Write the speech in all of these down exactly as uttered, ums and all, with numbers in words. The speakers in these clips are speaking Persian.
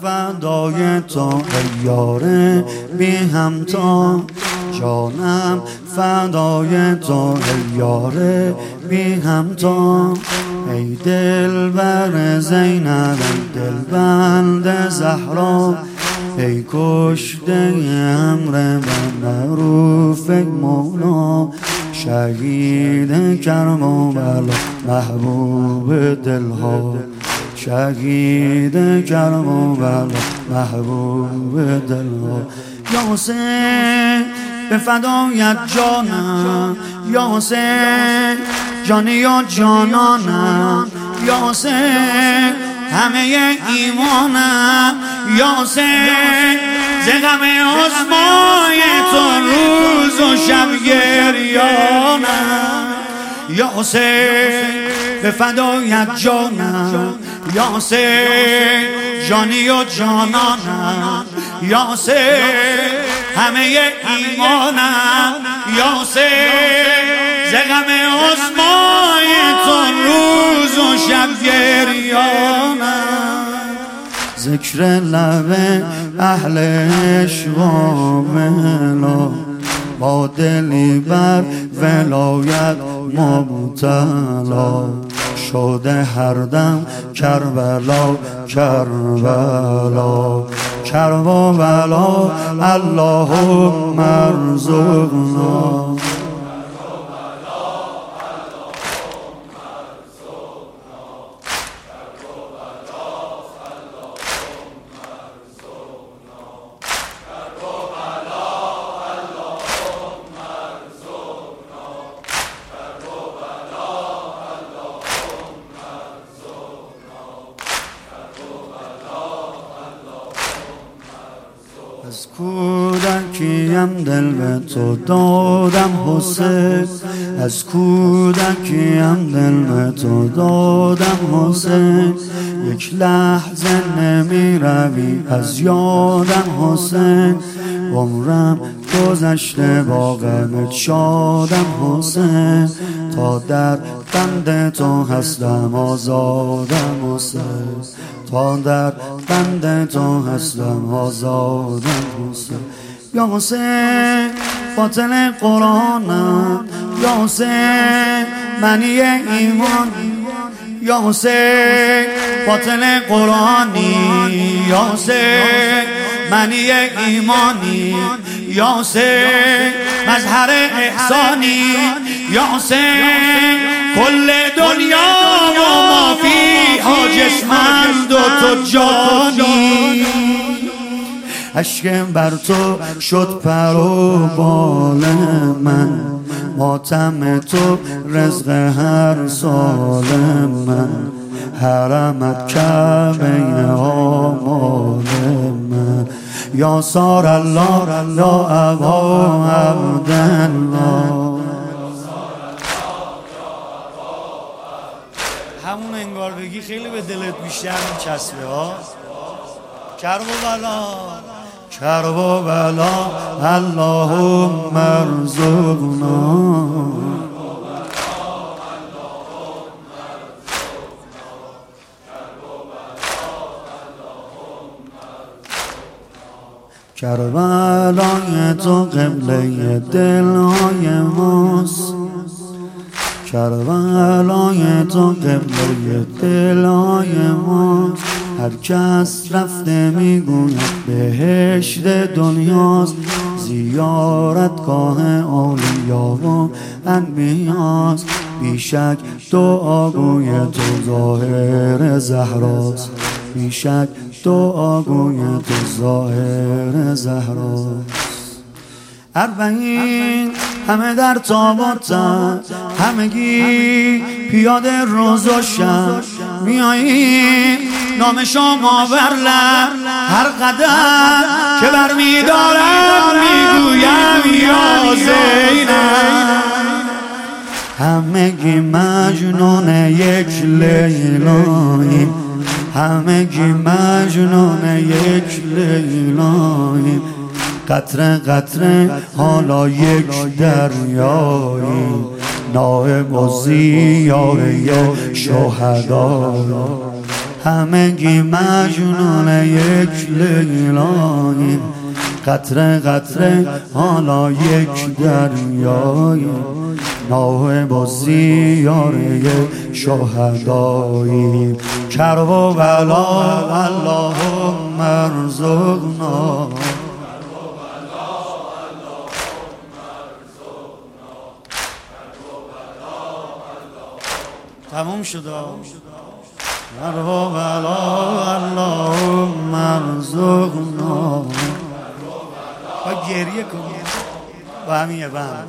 فدای تو ای یار بی همتا، جانم فدای تو ای یار بی همتا. ای دلبر زینب، ای دلبند زهرا، ای کشته امر معروف ای مولا. شهید کربلا محبوب دلها، شهید کربلا محبوب دلها. یا حسین به فدایت جانم، یا حسین جانی و جانانم، یا حسین همه ایمانم، یا حسین ز غم عظمای تو روز و شب گریانم. یا حسین به فدایت جانم، یا حسین جانی و جانانم، یا حسین همه ایمانم، یا حسین ز غم عظمای تو روز و شب گریانم. ذکر لب اهل عشق و ملا، با دلی بر ولایت مبتلا. شده هر دم کربلا کربلا کربلا. اللهم ارزقنا از کودکیم دل به تو دادم حسین، از کودکیم دل به تو دادم حسین. یک لحظه نمی روی از یادم حسین، عمرم گذشته با غمت شادم حسین. تا در بند تو هستم آزادم حسین، تا در بند تو هستم آزادم حسین. یا حسین باطل قرآنم، یا حسین منی ایمان، یا حسین باطل قرآنی، یا حسین منی ایمانی، یا حسین مظهر احسانی، یا حسین کل دنیا و ما فیها جسمند و تو جانی. اشکم بر تو شد پر و بال من، ماتم تو رزق هر سال من. حرمت کعبه آمال من، یا سار الله یا ابا عبدالله. همون انگار بگی خیلی به دلت بیشتر میچسبه ها. کرب و بلا کرب و بلا اللهم ارزقنا. کربلای تو قبله دلهای ماست، کربلای تو قبله دلهای ماست. هر کس رفته میگوید بهشت دنیاست، زیارتگاه اولیا و انبیاست. بیشک دعاگوی تو ظاهر زهراست، بیشک دعاگوی تو ظاهر زهراست. اربعین همه در تابوتن، همگی پیاده روز و شب میاییم نام شما بر لب. هر قدم که برمیدارم میگویم یا زینب. همگی مجنون یک لیلاییم، همگی مجنون یک لیلاییم. قطره قطره حالا یک دریایی، نائب و زیاره شهدا. همگی مجنون یک لیلاییم، قطره قطره حالا یک دریاییم، نوح با زیاره شهداییم. کرب و بلا اللهم ارزقنا، تموم شد. کرب و بلا اللهم ارزقنا. با گریه کن با همیه بند.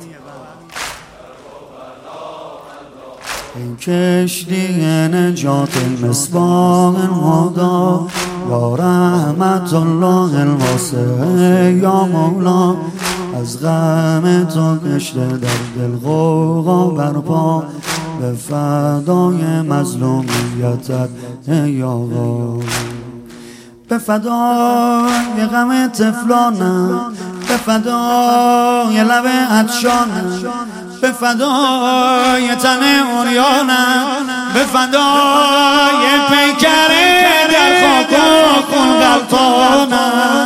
این کشتی نجات المصباح الهدی، یا رحمت الله الواسع یا مولا، از غم تو کشته در دل غوغا برپا، به فدای مظلومیتت ای آقا، به فدای غم طفلانم، به فدای لب عطشانم، به فدای تن عریانم، به فدای پیکر در خاک و خون غلطانم.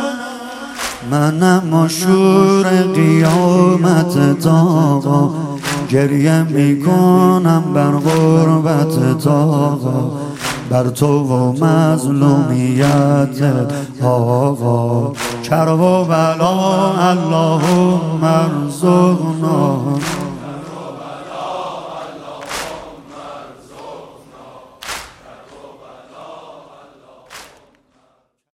منم مشهور قیامت تاقا، گریه میکنم بر غربت تاقا، بر تو و مظلومیت آقا. کرب و بلا اللهم ارزقنا.